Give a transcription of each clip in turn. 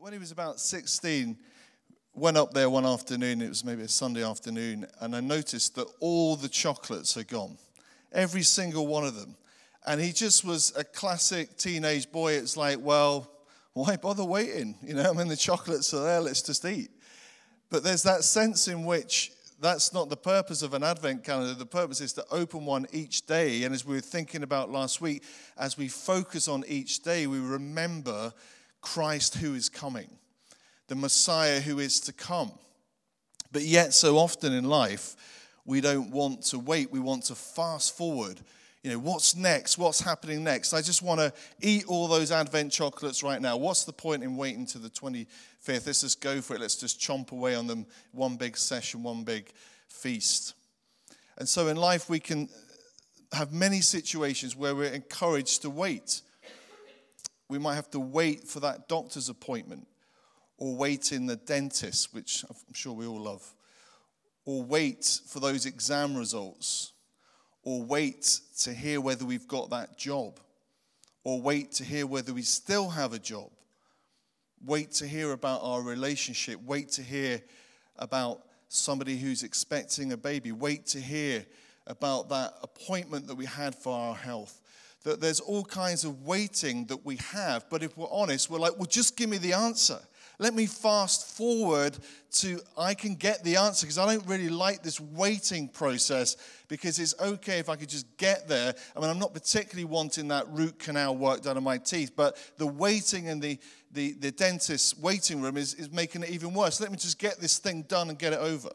When he was about 16, went up there one afternoon, it was maybe a Sunday afternoon, and I noticed that all the chocolates had gone. Every single one of them. And he just was a classic teenage boy. It's like, well, why bother waiting? The chocolates are there, let's just eat. But there's that sense in which that's not the purpose of an advent calendar. The purpose is to open one each day. And as we were thinking about last week, as we focus on each day, we remember Christ who is coming, the Messiah who is to come. But yet so often in life, we don't want to wait. We want to fast forward. What's next? What's happening next? I just want to eat all those Advent chocolates right now. What's the point in waiting to the 25th? Let's just go for it. Let's just chomp away on them. One big session, one big feast. And so in life, we can have many situations where we're encouraged to wait. We might have to wait for that doctor's appointment, or wait in the dentist, which I'm sure we all love, or wait for those exam results, or wait to hear whether we've got that job, or wait to hear whether we still have a job, wait to hear about our relationship, wait to hear about somebody who's expecting a baby, wait to hear about that appointment that we had for our health. That there's all kinds of waiting that we have, but if we're honest, we're like, well, just give me the answer. Let me fast forward to I can get the answer, because I don't really like this waiting process, because it's okay if I could just get there. I'm not particularly wanting that root canal work done on my teeth, but the waiting in the dentist's waiting room is making it even worse. Let me just get this thing done and get it over.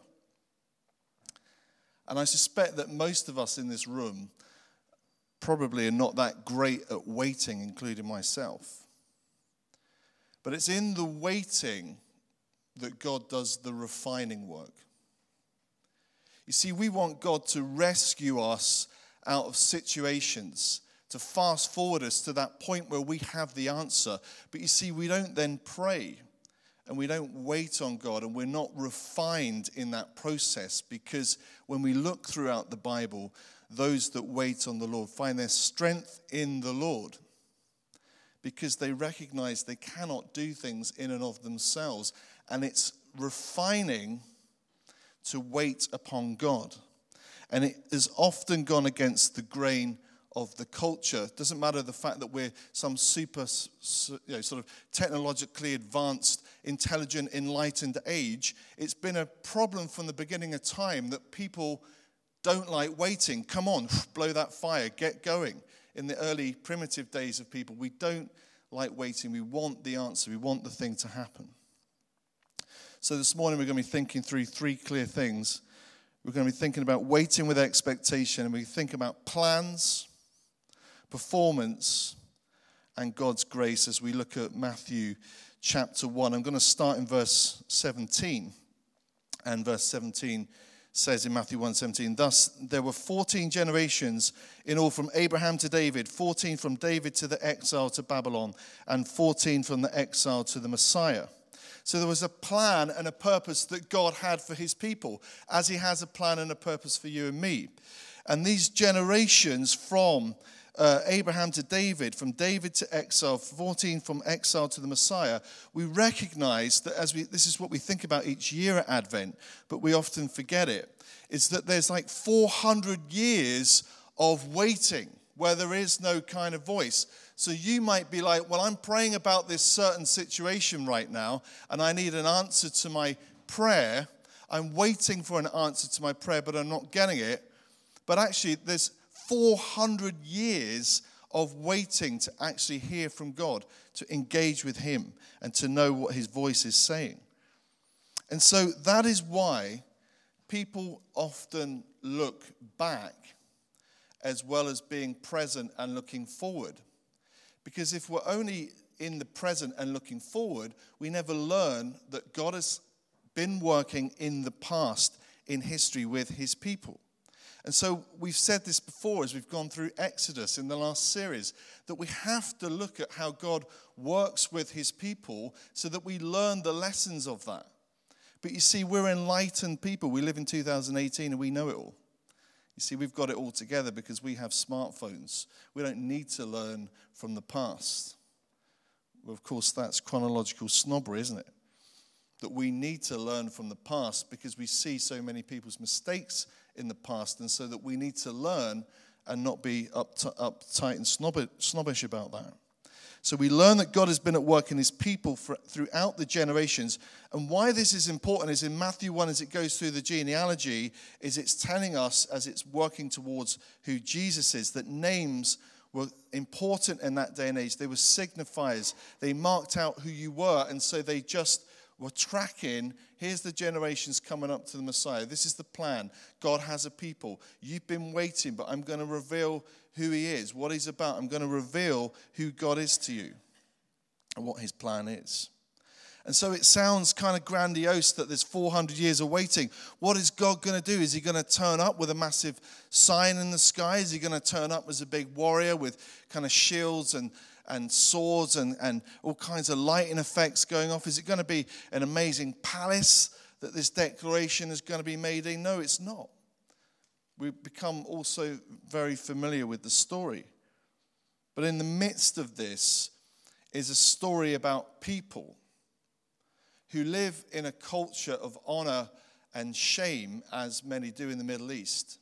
And I suspect that most of us in this room probably are not that great at waiting, including myself. But it's in the waiting that God does the refining work. You see, we want God to rescue us out of situations, to fast forward us to that point where we have the answer. But you see, we don't then pray, and we don't wait on God, and we're not refined in that process, because when we look throughout the Bible, those that wait on the Lord find their strength in the Lord, because they recognize they cannot do things in and of themselves. And it's refining to wait upon God. And it has often gone against the grain of the culture. It doesn't matter the fact that we're some super sort of technologically advanced, intelligent, enlightened age. It's been a problem from the beginning of time that people don't like waiting. Come on, blow that fire, get going. In the early primitive days of people, we don't like waiting. We want the answer. We want the thing to happen. So this morning we're going to be thinking through three clear things. We're going to be thinking about waiting with expectation, and we think about plans, performance, and God's grace as we look at Matthew chapter 1. I'm going to start in verse 17. And verse 17 says in Matthew 1:17, thus there were 14 generations in all from Abraham to David, 14 from David to the exile to Babylon, and 14 from the exile to the Messiah. So there was a plan and a purpose that God had for his people, as he has a plan and a purpose for you and me. And these generations from Abraham to David, from David to exile, 14 from exile to the Messiah, we recognize that this is what we think about each year at Advent, but we often forget it, is that there's like 400 years of waiting where there is no kind of voice. So you might be like, well, I'm praying about this certain situation right now, and I need an answer to my prayer. I'm waiting for an answer to my prayer, but I'm not getting it. But actually, there's 400 years of waiting to actually hear from God, to engage with him, and to know what his voice is saying. And so that is why people often look back as well as being present and looking forward. Because if we're only in the present and looking forward, we never learn that God has been working in the past, in history, with his people. And so we've said this before as we've gone through Exodus in the last series, that we have to look at how God works with his people so that we learn the lessons of that. But you see, we're enlightened people. We live in 2018 and we know it all. You see, we've got it all together because we have smartphones. We don't need to learn from the past. Well, of course, that's chronological snobbery, isn't it? That we need to learn from the past because we see so many people's mistakes in the past, and so that we need to learn and not be uptight and snobbish about that. So we learn that God has been at work in his people throughout the generations. And why this is important is in Matthew 1, as it goes through the genealogy, is it's telling us, as it's working towards who Jesus is, that names were important in that day and age. They were signifiers. They marked out who you were, and so they just were tracking, here's the generations coming up to the Messiah. This is the plan. God has a people. You've been waiting, but I'm going to reveal who he is, what he's about. I'm going to reveal who God is to you and what his plan is. And so it sounds kind of grandiose that there's 400 years of waiting. What is God going to do? Is he going to turn up with a massive sign in the sky? Is he going to turn up as a big warrior with kind of shields and swords and all kinds of lighting effects going off? Is it going to be an amazing palace that this declaration is going to be made in? No, it's not. We've become also very familiar with the story. But in the midst of this is a story about people who live in a culture of honor and shame, as many do in the Middle East,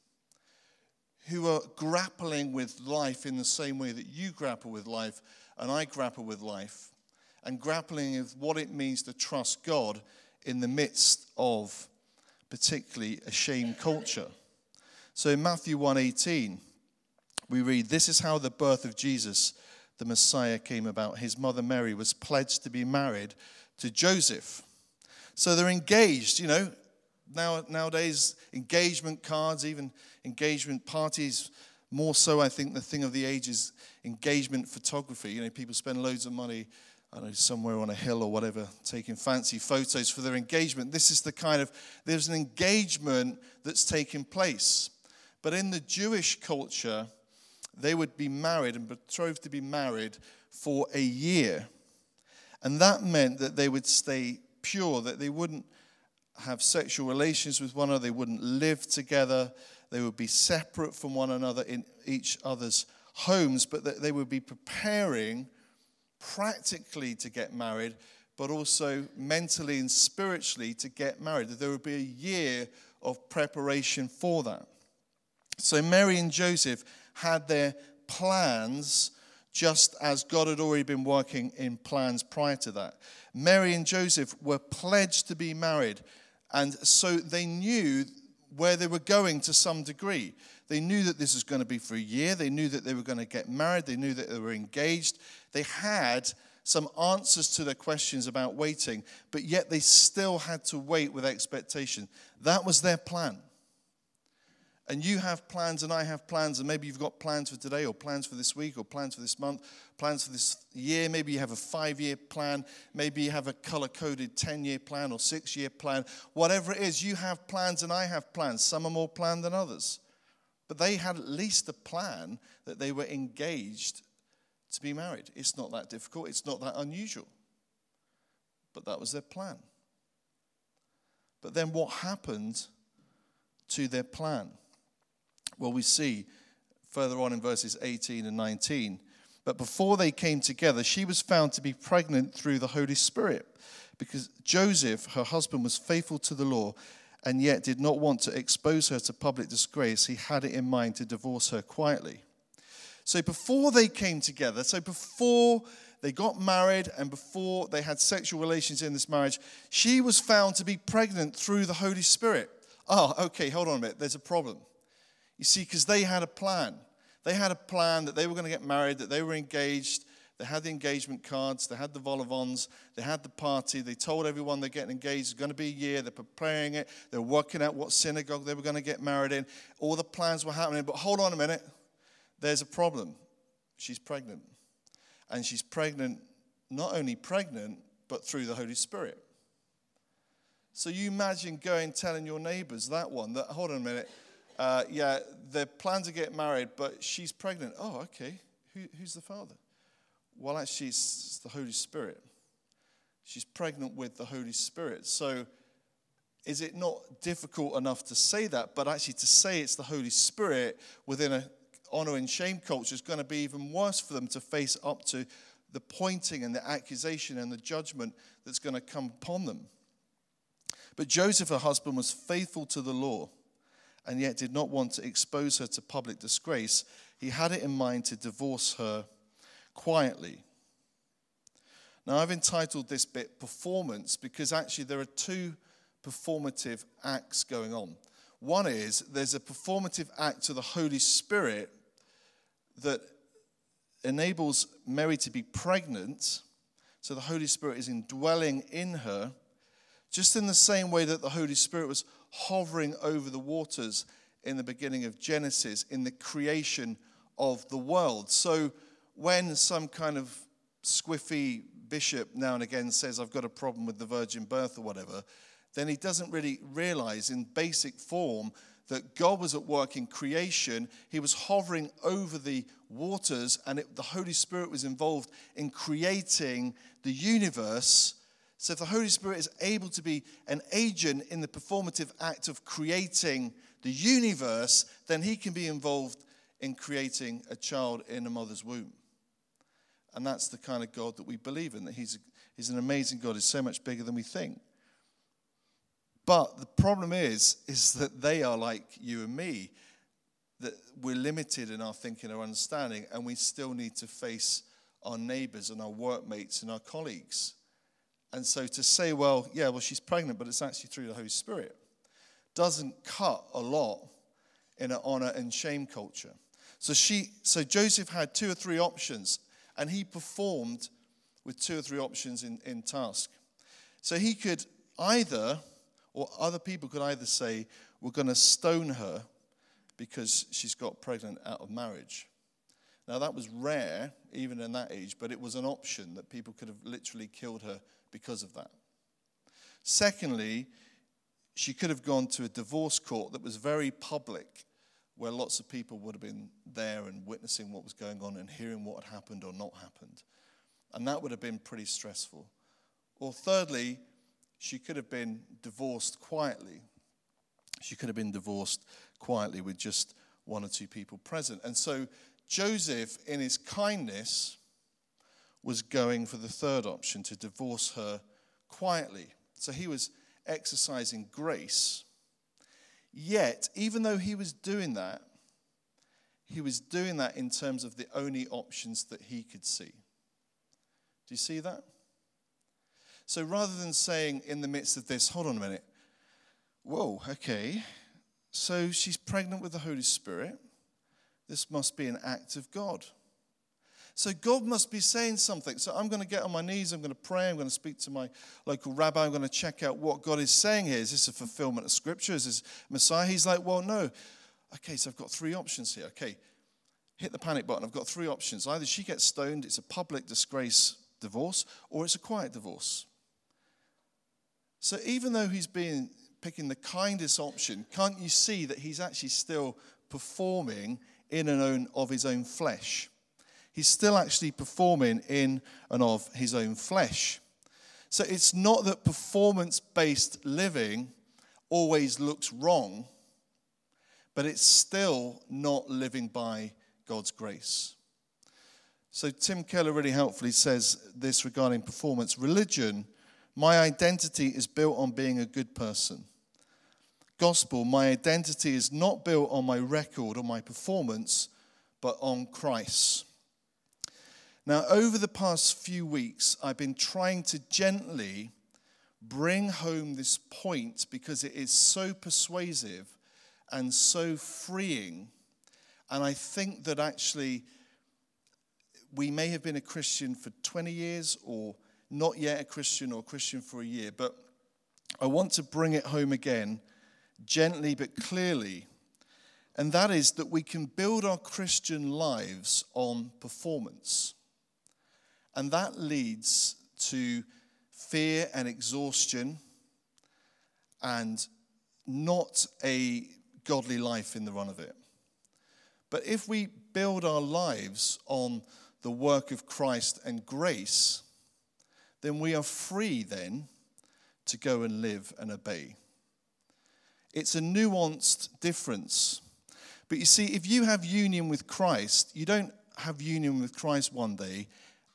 who are grappling with life in the same way that you grapple with life and I grapple with life, and grappling with what it means to trust God in the midst of particularly a shame culture. So in Matthew 1:18, we read, "This is how the birth of Jesus, the Messiah, came about. His mother Mary was pledged to be married to Joseph." So they're engaged, Nowadays, engagement cards, even engagement parties, more so I think the thing of the age is engagement photography. People spend loads of money, somewhere on a hill or whatever, taking fancy photos for their engagement. This is there's an engagement that's taking place. But in the Jewish culture, they would be married and betrothed to be married for a year. And that meant that they would stay pure, that they wouldn't have sexual relations with one another, they wouldn't live together, they would be separate from one another in each other's homes, but that they would be preparing practically to get married, but also mentally and spiritually to get married. That there would be a year of preparation for that. So Mary and Joseph had their plans just as God had already been working in plans prior to that. Mary and Joseph were pledged to be married, and so they knew where they were going to some degree. They knew that this was going to be for a year. They knew that they were going to get married. They knew that they were engaged. They had some answers to their questions about waiting, but yet they still had to wait with expectation. That was their plan. And you have plans and I have plans, and maybe you've got plans for today or plans for this week or plans for this month, plans for this year. Maybe you have a 5-year plan. Maybe you have a color-coded 10-year plan or 6-year plan. Whatever it is, you have plans and I have plans. Some are more planned than others. But they had at least a plan that they were engaged to be married. It's not that difficult. It's not that unusual. But that was their plan. But then what happened to their plan? Well, we see further on in verses 18 and 19. But before they came together, she was found to be pregnant through the Holy Spirit, because Joseph, her husband, was faithful to the law and yet did not want to expose her to public disgrace. He had it in mind to divorce her quietly. So before they came together, before they got married and before they had sexual relations in this marriage, she was found to be pregnant through the Holy Spirit. Oh, okay, hold on a minute. There's a problem. You see, because they had a plan. They had a plan that they were going to get married, that they were engaged. They had the engagement cards. They had the vol-au-vents. They had the party. They told everyone they're getting engaged. It's going to be a year. They're preparing it. They're working out what synagogue they were going to get married in. All the plans were happening. But hold on a minute. There's a problem. She's pregnant. And she's pregnant, not only pregnant, but through the Holy Spirit. So you imagine telling your neighbors that hold on a minute. Their plan to get married, but she's pregnant. Oh, okay. Who's the father? Well, actually, it's the Holy Spirit. She's pregnant with the Holy Spirit. So is it not difficult enough to say that, but actually to say it's the Holy Spirit within a honor and shame culture is going to be even worse for them to face up to the pointing and the accusation and the judgment that's going to come upon them. But Joseph, her husband, was faithful to the law and yet did not want to expose her to public disgrace. He had it in mind to divorce her quietly. Now, I've entitled this bit Performance because actually there are two performative acts going on. One is there's a performative act to the Holy Spirit that enables Mary to be pregnant. So the Holy Spirit is indwelling in her, just in the same way that the Holy Spirit was hovering over the waters in the beginning of Genesis, in the creation of the world. So when some kind of squiffy bishop now and again says, I've got a problem with the virgin birth or whatever, then he doesn't really realize in basic form that God was at work in creation. He was hovering over the waters, and the Holy Spirit was involved in creating the universe. So if the Holy Spirit is able to be an agent in the performative act of creating the universe, then he can be involved in creating a child in a mother's womb. And that's the kind of God that we believe in, that he's an amazing God. He's so much bigger than we think. But the problem is that they are like you and me, that we're limited in our thinking or understanding, and we still need to face our neighbors and our workmates and our colleagues. And so to say, well, she's pregnant, but it's actually through the Holy Spirit, doesn't cut a lot in an honor and shame culture. So Joseph had 2 or 3 options, and he performed with 2 or 3 options in task. So he could either, or other people could either say, we're going to stone her because she's got pregnant out of marriage. Now that was rare, even in that age, but it was an option that people could have literally killed her because of that. Secondly, she could have gone to a divorce court that was very public, where lots of people would have been there and witnessing what was going on and hearing what had happened or not happened. And that would have been pretty stressful. Or thirdly, she could have been divorced quietly. She could have been divorced quietly with just 1 or 2 people present. And so Joseph, in his kindness, was going for the third option, to divorce her quietly. So he was exercising grace. Yet, even though he was doing that in terms of the only options that he could see. Do you see that? So rather than saying in the midst of this, hold on a minute, whoa, okay, so she's pregnant with the Holy Spirit. This must be an act of God. So God must be saying something. So I'm going to get on my knees, I'm going to pray, I'm going to speak to my local rabbi, I'm going to check out what God is saying here. Is this a fulfillment of Scripture? Is this Messiah? He's like, well, no. Okay, so I've got 3 options here. Okay, hit the panic button. I've got 3 options. Either she gets stoned, it's a public disgrace divorce, or it's a quiet divorce. So even though he's picking the kindest option, can't you see that he's actually still performing in and of his own flesh? He's still actually performing in and of his own flesh. So it's not that performance-based living always looks wrong, but it's still not living by God's grace. So Tim Keller really helpfully says this regarding performance. Religion, my identity is built on being a good person. Gospel, my identity is not built on my record or my performance, but on Christ. Now, over the past few weeks, I've been trying to gently bring home this point because it is so persuasive and so freeing. And I think that actually we may have been a Christian for 20 years or not yet a Christian or Christian for a year, but I want to bring it home again, gently but clearly. And that is that we can build our Christian lives on performance. And that leads to fear and exhaustion and not a godly life in the run of it. But if we build our lives on the work of Christ and grace, then we are free then to go and live and obey. It's a nuanced difference. But you see, if you have union with Christ, you don't have union with Christ one day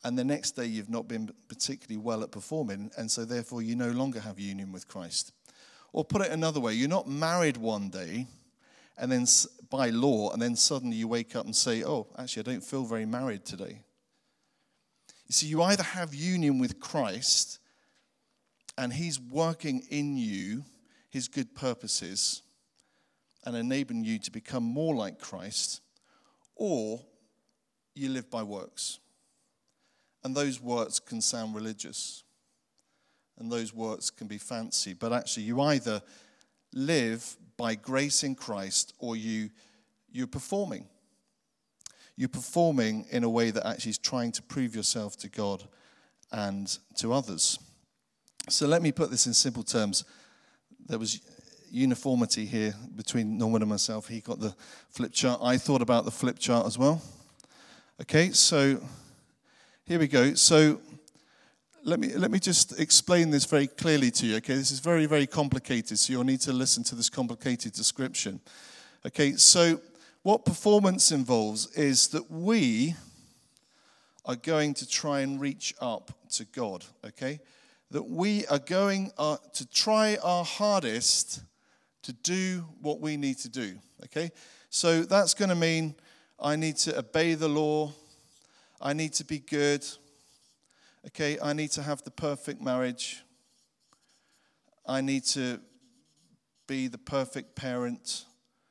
and the next day you've not been particularly well at performing, and so therefore you no longer have union with Christ. Or put it another way, you're not married one day and then by law, and then suddenly you wake up and say, oh, actually I don't feel very married today. You see, you either have union with Christ and he's working in you his good purposes and enabling you to become more like Christ, or you live by works. And those works can sound religious. And those works can be fancy. But actually, you either live by grace in Christ or you're performing. You're performing in a way that actually is trying to prove yourself to God and to others. So let me put this in simple terms. There was uniformity here between Norman and myself. He got the flip chart. I thought about the flip chart as well. Okay, so here we go. So let me just explain this very clearly to you. Okay, this is very, very complicated, so you'll need to listen to this complicated description. Okay, so what performance involves is that we are going to try and reach up to God, okay? That we are going to try our hardest to do what we need to do, okay? So that's going to mean I need to obey the law, I need to be good, okay? I need to have the perfect marriage, I need to be the perfect parent,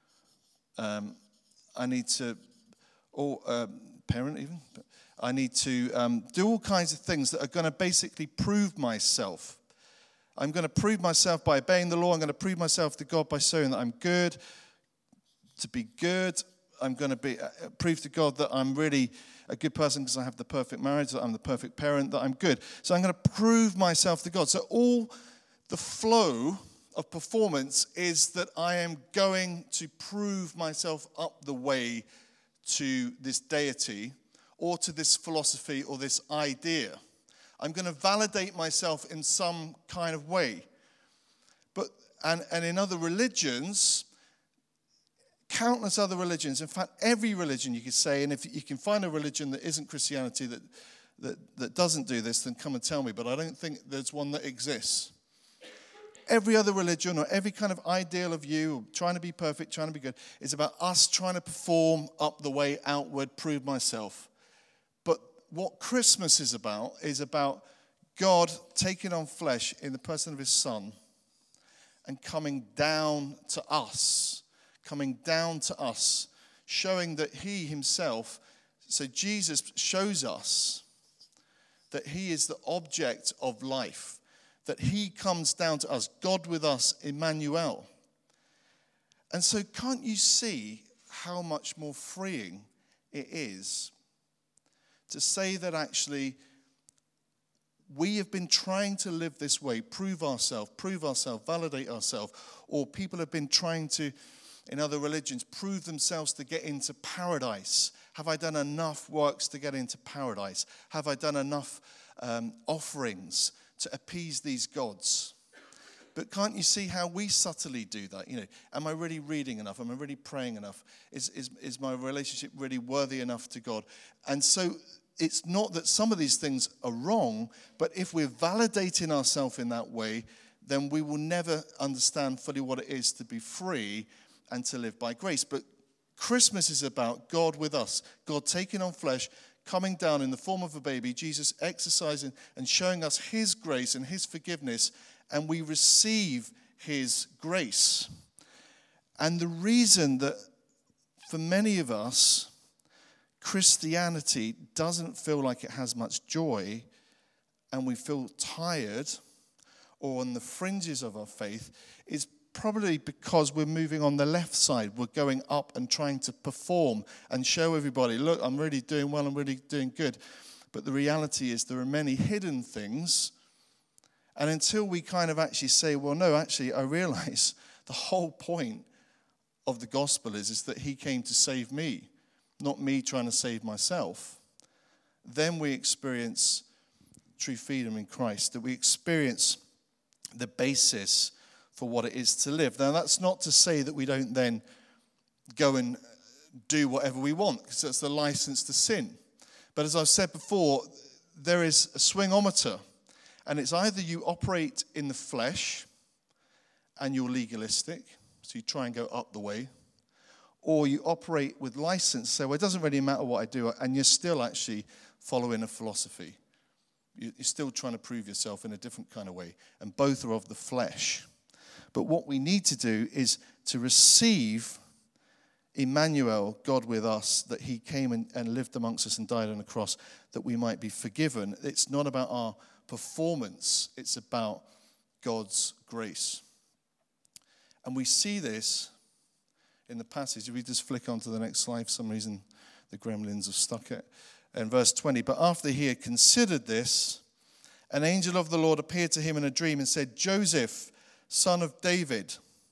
I need to, parent even. I need to do all kinds of things that are going to basically prove myself. I'm going to prove myself by obeying the law. I'm going to prove myself to God by showing that I'm good. To be good, I'm going to prove to God that I'm really a good person because I have the perfect marriage, that I'm the perfect parent, that I'm good. So I'm going to prove myself to God. So all the flow of performance is that I am going to prove myself up the way to this deity or to this philosophy or this idea. I'm going to validate myself in some kind of way. And in other religions, countless other religions, in fact, every religion you could say, and if you can find a religion that isn't Christianity that doesn't do this, then come and tell me, but I don't think there's one that exists. Every other religion or every kind of ideal of you, trying to be perfect, trying to be good, is about us trying to perform up the way outward, prove myself. But what Christmas is about God taking on flesh in the person of his Son and coming down to us, showing that he himself, so Jesus shows us that he is the object of life, that he comes down to us, God with us, Emmanuel. And so can't you see how much more freeing it is to say that actually we have been trying to live this way, prove ourselves, validate ourselves, or people have been trying to, in other religions, prove themselves to get into paradise. Have I done enough works to get into paradise? Have I done enough offerings to appease these gods? But can't you see how we subtly do that? You know, am I really reading enough? Am I really praying enough? Is my relationship really worthy enough to God? And so it's not that some of these things are wrong, but if we're validating ourselves in that way, then we will never understand fully what it is to be free and to live by grace. But Christmas is about God with us, God taking on flesh, coming down in the form of a baby, Jesus exercising and showing us his grace and his forgiveness, and we receive his grace. And the reason that for many of us, Christianity doesn't feel like it has much joy, and we feel tired or on the fringes of our faith, is probably because we're moving on the left side. We're going up and trying to perform and show everybody, look, I'm really doing well, I'm really doing good. But the reality is there are many hidden things. And until we kind of actually say, well, no, actually, I realize the whole point of the gospel is that he came to save me, not me trying to save myself. Then we experience true freedom in Christ, that we experience the basis for what it is to live. Now, that's not to say that we don't then go and do whatever we want, because that's the license to sin. But as I've said before, there is a swingometer, and it's either you operate in the flesh and you're legalistic, so you try and go up the way, or you operate with license, so it doesn't really matter what I do, and you're still actually following a philosophy. You're still trying to prove yourself in a different kind of way, and both are of the flesh. But what we need to do is to receive Emmanuel, God with us, that he came and lived amongst us and died on the cross, that we might be forgiven. It's not about our performance, it's about God's grace. And we see this in the passage. If we just flick on to the next slide, for some reason the gremlins have stuck it. In verse 20, but after he had considered this, an angel of the Lord appeared to him in a dream and said, Joseph, son of David,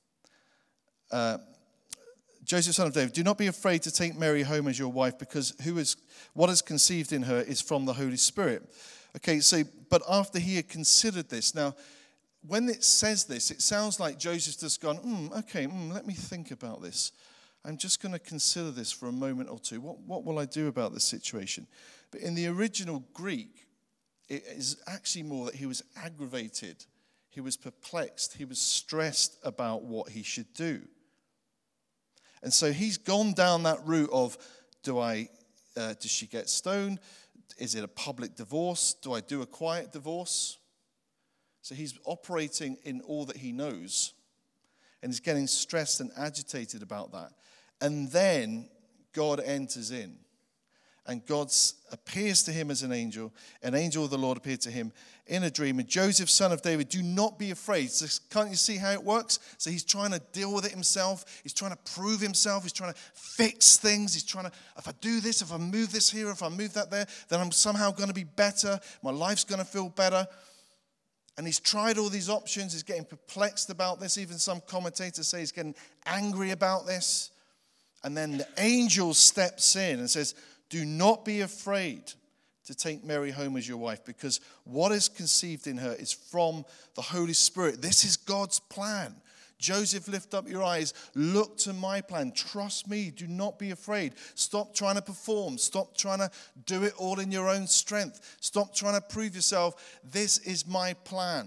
do not be afraid to take Mary home as your wife, because what is conceived in her is from the Holy Spirit. Okay, so, but after he had considered this. Now, when it says this, it sounds like Joseph's just gone, let me think about this. I'm just going to consider this for a moment or two. What will I do about this situation? But in the original Greek, it is actually more that he was aggravated. He was perplexed. He was stressed about what he should do. And so he's gone down that route of, does she get stoned? Is it a public divorce? Do I do a quiet divorce? So he's operating in all that he knows. And he's getting stressed and agitated about that. And then God enters in. And God appears to him as an angel. An angel of the Lord appeared to him in a dream. And Joseph, son of David, do not be afraid. So can't you see how it works? So he's trying to deal with it himself. He's trying to prove himself. He's trying to fix things. He's trying to, if I do this, if I move this here, if I move that there, then I'm somehow going to be better. My life's going to feel better. And he's tried all these options. He's getting perplexed about this. Even some commentators say he's getting angry about this. And then the angel steps in and says, do not be afraid to take Mary home as your wife, because what is conceived in her is from the Holy Spirit. This is God's plan. Joseph, lift up your eyes. Look to my plan. Trust me. Do not be afraid. Stop trying to perform. Stop trying to do it all in your own strength. Stop trying to prove yourself. This is my plan.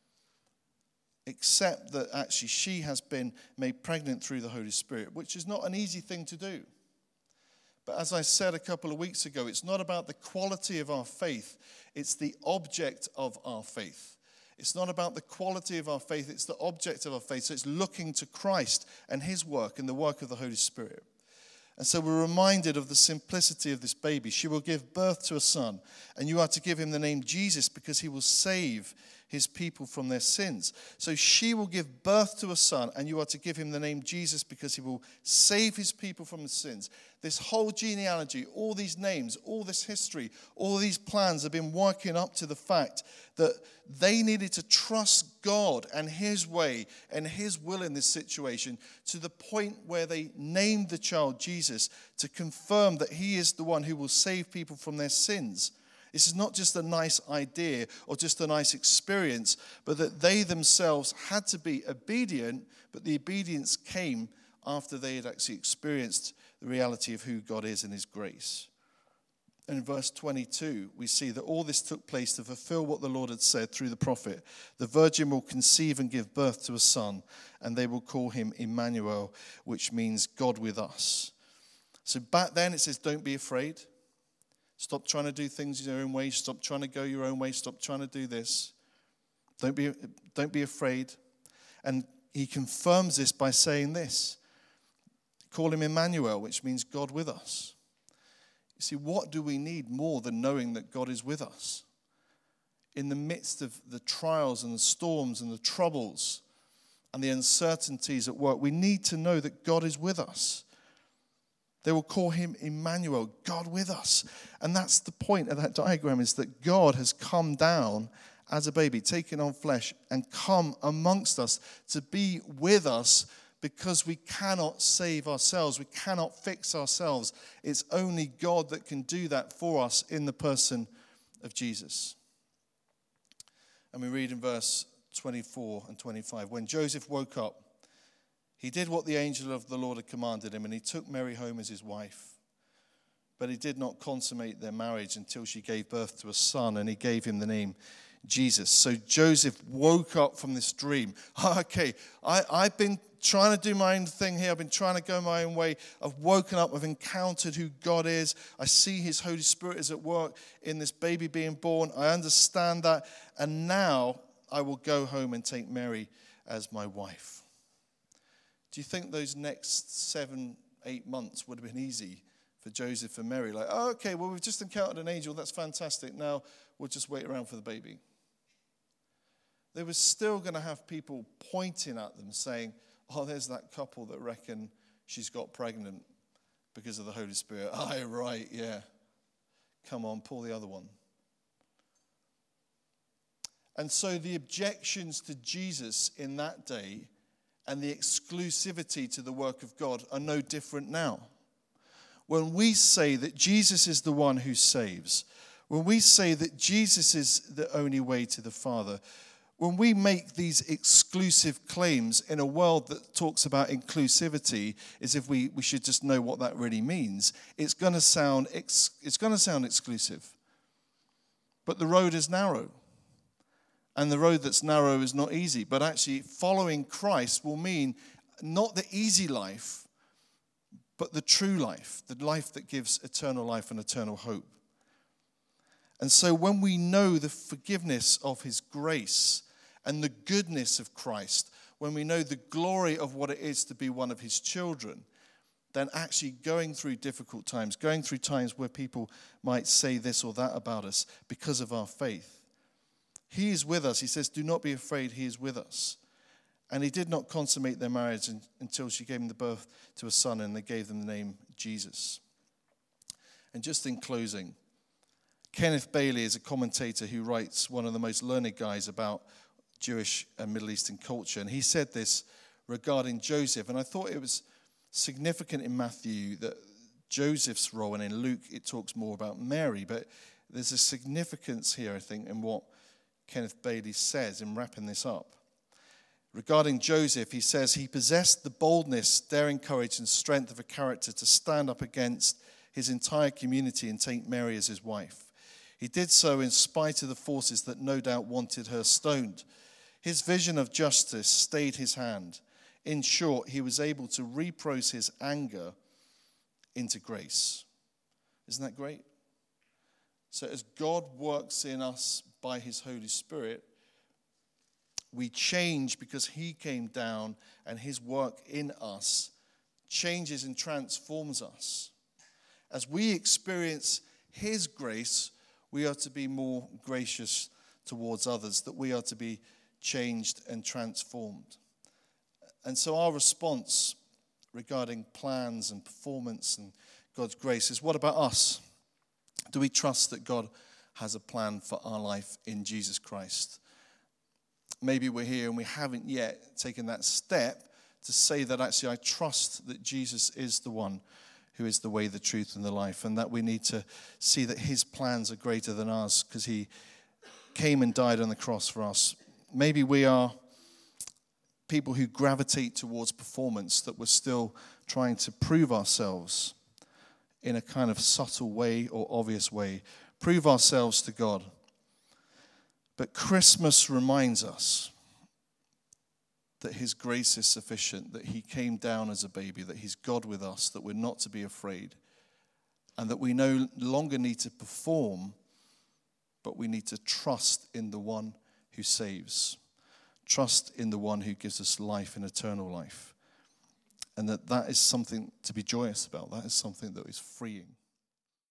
Except that actually she has been made pregnant through the Holy Spirit, which is not an easy thing to do. But as I said a couple of weeks ago, it's not about the quality of our faith. It's the object of our faith. It's not about the quality of our faith. It's the object of our faith. So it's looking to Christ and his work and the work of the Holy Spirit. And so we're reminded of the simplicity of this baby. She will give birth to a son, and you are to give him the name Jesus, because he will save his people from their sins. So she will give birth to a son, and you are to give him the name Jesus, because he will save his people from the sins. This whole genealogy, all these names, all this history, all these plans have been working up to the fact that they needed to trust God and his way and his will in this situation, to the point where they named the child Jesus, to confirm that he is the one who will save people from their sins. This is not just a nice idea or just a nice experience, but that they themselves had to be obedient, but the obedience came after they had actually experienced the reality of who God is and his grace. And in verse 22, we see that all this took place to fulfill what the Lord had said through the prophet. The virgin will conceive and give birth to a son, and they will call him Emmanuel, which means God with us. So back then it says, don't be afraid. Stop trying to do things your own way. Stop trying to go your own way. Stop trying to do this. Don't be afraid. And he confirms this by saying this. Call him Emmanuel, which means God with us. You see, what do we need more than knowing that God is with us? In the midst of the trials and the storms and the troubles and the uncertainties at work, we need to know that God is with us. They will call him Emmanuel, God with us. And that's the point of that diagram, is that God has come down as a baby, taken on flesh, and come amongst us to be with us, because we cannot save ourselves. We cannot fix ourselves. It's only God that can do that for us in the person of Jesus. And we read in verse 24 and 25, when Joseph woke up, he did what the angel of the Lord had commanded him, and he took Mary home as his wife. but he did not consummate their marriage until she gave birth to a son, and he gave him the name Jesus. So Joseph woke up from this dream. Okay, I've been trying to do my own thing here. I've been trying to go my own way. I've woken up. I've encountered who God is. I see his Holy Spirit is at work in this baby being born. I understand that. And now I will go home and take Mary as my wife. Do you think those next 7-8 months would have been easy for Joseph and Mary? Like, oh, okay, well, we've just encountered an angel. That's fantastic. Now we'll just wait around for the baby. They were still going to have people pointing at them saying, oh, there's that couple that reckon she's got pregnant because of the Holy Spirit. Oh, right, yeah. Come on, pull the other one. And so the objections to Jesus in that day and the exclusivity to the work of God are no different now. When we say that Jesus is the one who saves, when we say that Jesus is the only way to the Father, when we make these exclusive claims in a world that talks about inclusivity as if we should just know what that really means, it's going to sound exclusive. But the road is narrow. And the road that's narrow is not easy. But actually, following Christ will mean not the easy life, but the true life, the life that gives eternal life and eternal hope. And so when we know the forgiveness of his grace and the goodness of Christ, when we know the glory of what it is to be one of his children, then actually going through difficult times, going through times where people might say this or that about us because of our faith, he is with us. He says, do not be afraid, he is with us. And he did not consummate their marriage until she gave him the birth to a son, and they gave them the name Jesus. And just in closing, Kenneth Bailey is a commentator who writes, one of the most learned guys about Jewish and Middle Eastern culture. And he said this regarding Joseph. And I thought it was significant in Matthew that Joseph's role, and in Luke it talks more about Mary. But there's a significance here, I think, in what Kenneth Bailey says in wrapping this up. Regarding Joseph, he says, he possessed the boldness, daring courage, and strength of a character to stand up against his entire community and take Mary as his wife. He did so in spite of the forces that no doubt wanted her stoned. His vision of justice stayed his hand. In short, he was able to reprose his anger into grace. Isn't that great? So as God works in us by his Holy Spirit, we change because he came down and his work in us changes and transforms us. As we experience his grace, we are to be more gracious towards others, that we are to be changed and transformed. And so our response regarding plans and performance and God's grace is, what about us? Do we trust that God has a plan for our life in Jesus Christ? Maybe we're here and we haven't yet taken that step to say that actually I trust that Jesus is the one who is the way, the truth, and the life, and that we need to see that his plans are greater than ours because he came and died on the cross for us. Maybe we are people who gravitate towards performance, that we're still trying to prove ourselves in a kind of subtle way or obvious way, prove ourselves to God. But Christmas reminds us that his grace is sufficient, that he came down as a baby, that he's God with us, that we're not to be afraid, and that we no longer need to perform, but we need to trust in the one who saves, trust in the one who gives us life and eternal life, and that is something to be joyous about. That is something that is freeing.